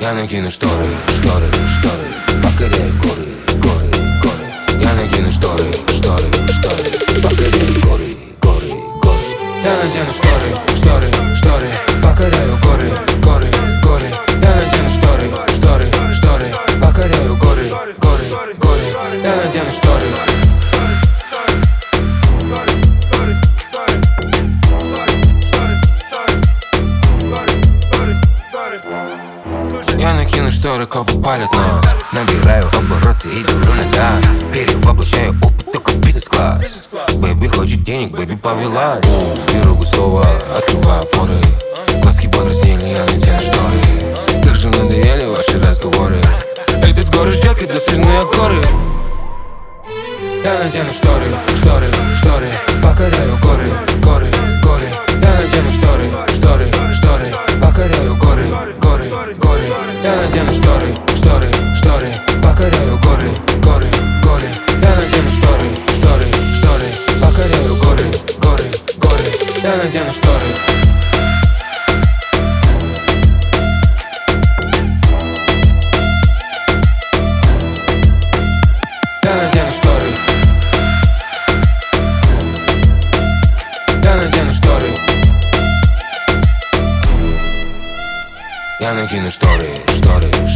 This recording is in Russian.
Я накину шторы, шторы, шторы, покоряю горы, горы, горы. Я накину шторы, шторы, шторы, покоряю горы, горы, горы. Я надену шторы, шторы, шторы, покоряю горы, горы, горы. Я надену шторы, шторы, шторы, покоряю горы, горы, горы. Я надену шторы. Я накину шторы, копы палят нос. Набираю обороты и давлю на газ. Перевоплощаю опыт, только бизнес-класс. Бэби хочет денег, бэби повелась. Беру густого, открываю поры. Глазки покраснели, я надену шторы. Как же надоели ваши разговоры. Этот город ждет, когда сильные горы. Я надену шторы, шторы, шторы, покоряю горы, горы, горы. Я надену шторы, шторы, шторы, покоряю горы, горы, горы. Я надену шторы, шторы, шторы, покоряю горы, горы, горы. Я надену шторы, шторы, шторы, покоряю горы, горы, горы. Я надену шторы. Я надену шторы. Я надену шторы. Я накину шторы, шторы,